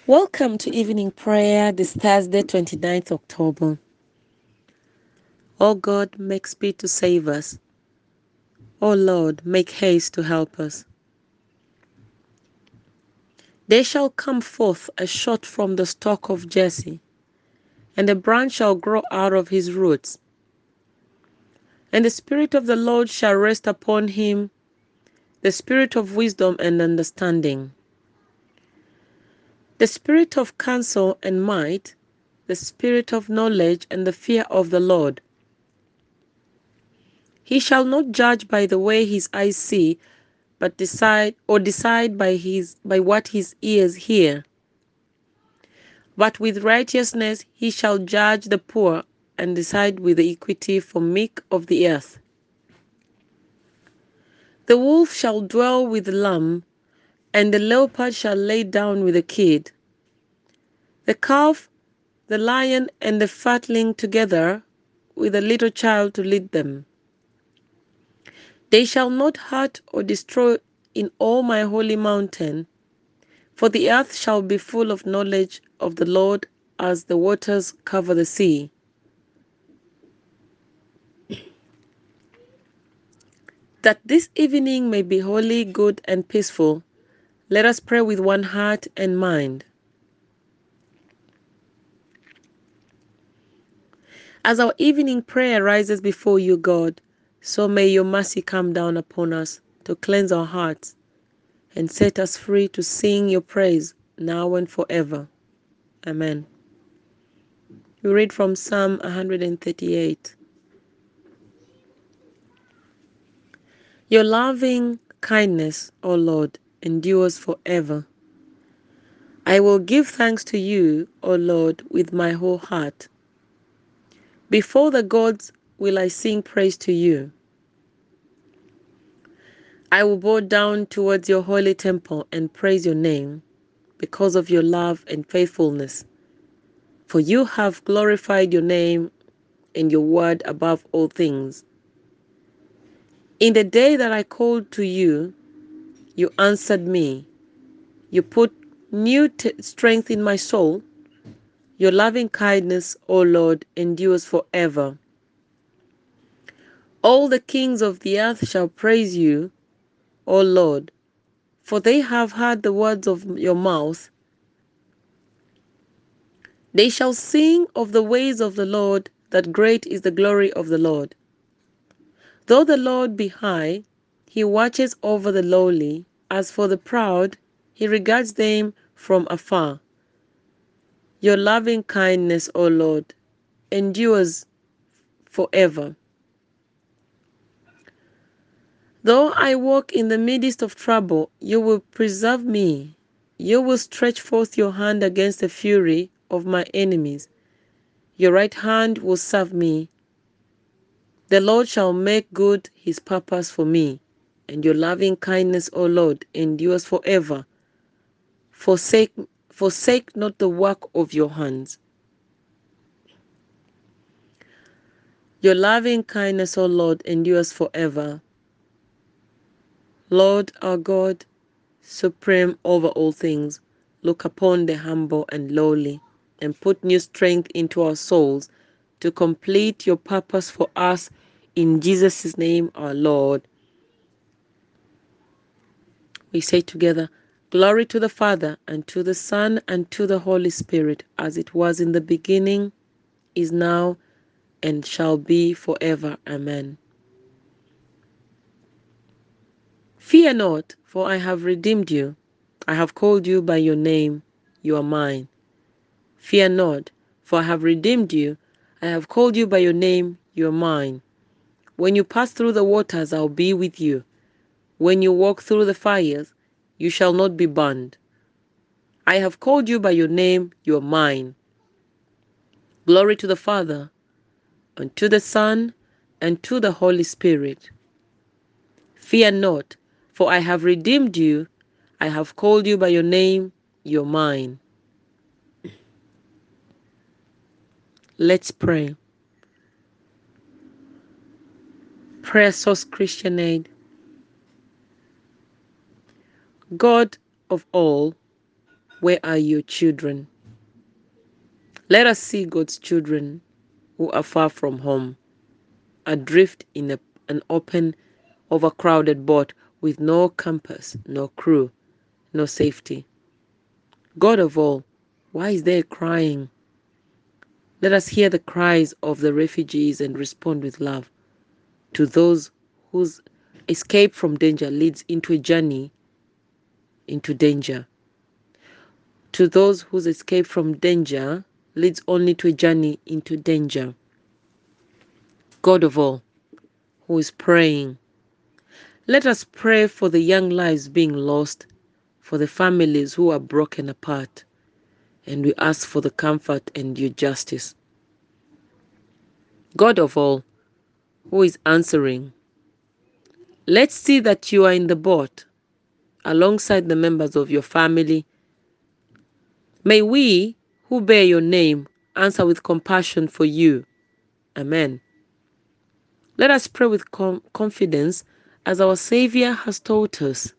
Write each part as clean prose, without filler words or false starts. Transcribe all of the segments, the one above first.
Welcome to evening prayer this Thursday, 29th October. O God, make speed to save us. O Lord, make haste to help us. There shall come forth a shoot from the stalk of Jesse, and a branch shall grow out of his roots. And the Spirit of the Lord shall rest upon him, the Spirit of wisdom and understanding, the Spirit of counsel and might, the Spirit of knowledge and the fear of the Lord. He shall not judge by the way his eyes see, but decide by what his ears hear. But with righteousness he shall judge the poor, and decide with equity for meek of the earth. The wolf shall dwell with the lamb, and the leopard shall lay down with the kid. The calf, the lion, and the fatling together, with a little child to lead them. They shall not hurt or destroy in all my holy mountain, for the earth shall be full of knowledge of the Lord as the waters cover the sea. That this evening may be holy, good, and peaceful, let us pray with one heart and mind. As our evening prayer rises before you, God, so may your mercy come down upon us to cleanse our hearts and set us free to sing your praise now and forever. Amen. We read from Psalm 138. Your loving kindness, O Lord, endures forever. I will give thanks to you, O Lord, with my whole heart. Before the gods will I sing praise to you. I will bow down towards your holy temple and praise your name because of your love and faithfulness. For you have glorified your name and your word above all things. In the day that I called to you, you answered me. You put new strength in my soul. Your loving kindness, O Lord, endures forever. All the kings of the earth shall praise you, O Lord, for they have heard the words of your mouth. They shall sing of the ways of the Lord, that great is the glory of the Lord. Though the Lord be high, he watches over the lowly. As for the proud, he regards them from afar. Your loving kindness, O Lord, endures forever. Though I walk in the midst of trouble, you will preserve me. You will stretch forth your hand against the fury of my enemies. Your right hand will serve me. The Lord shall make good his purpose for me, and your loving kindness, O Lord, endures forever. Forsake, forsake not the work of your hands. Your loving kindness, O Lord, endures forever. Lord our God, supreme over all things, look upon the humble and lowly, and put new strength into our souls to complete your purpose for us in Jesus' name our Lord. We say together, Glory to the Father, and to the Son, and to the Holy Spirit, as it was in the beginning, is now, and shall be forever. Amen. Fear not, for I have redeemed you. I have called you by your name. You are mine. Fear not, for I have redeemed you. I have called you by your name. You are mine. When you pass through the waters, I will be with you. When you walk through the fires, you shall not be burned. I have called you by your name. You are mine. Glory to the Father, and to the Son, and to the Holy Spirit. Fear not, for I have redeemed you. I have called you by your name. You are mine. Let's pray. Prayer Source Christian Aid. God of all, Where are your children? Let us see God's children who are far from home, adrift in an open, overcrowded boat with no compass, no crew, no safety. God of all, why is there crying? Let us hear the cries of the refugees and respond with love to those whose escape from danger leads into a journey into danger. To those whose escape from danger leads only to a journey into danger. God of all, who is praying, let us pray for the young lives being lost, for the families who are broken apart, and we ask for the comfort and your justice. God of all, who is answering, let's see that you are in the boat, alongside the members of your family. May we, who bear your name, answer with compassion for you. Amen. Let us pray with confidence as our Savior has taught us.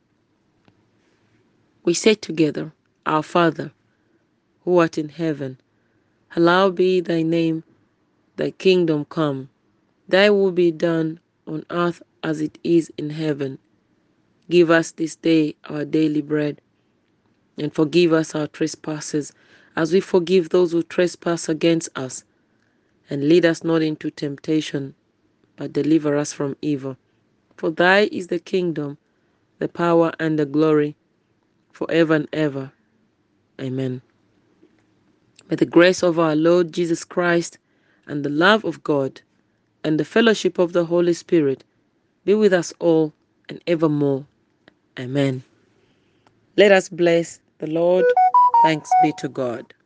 We say together, Our Father, who art in heaven, hallowed be thy name, thy kingdom come. Thy will be done on earth as it is in heaven. Give us this day our daily bread, and forgive us our trespasses, as we forgive those who trespass against us. And lead us not into temptation, but deliver us from evil. For thy is the kingdom, the power, and the glory, forever and ever. Amen. May the grace of our Lord Jesus Christ, and the love of God, and the fellowship of the Holy Spirit be with us all and evermore. Amen. Let us bless the Lord. Thanks be to God.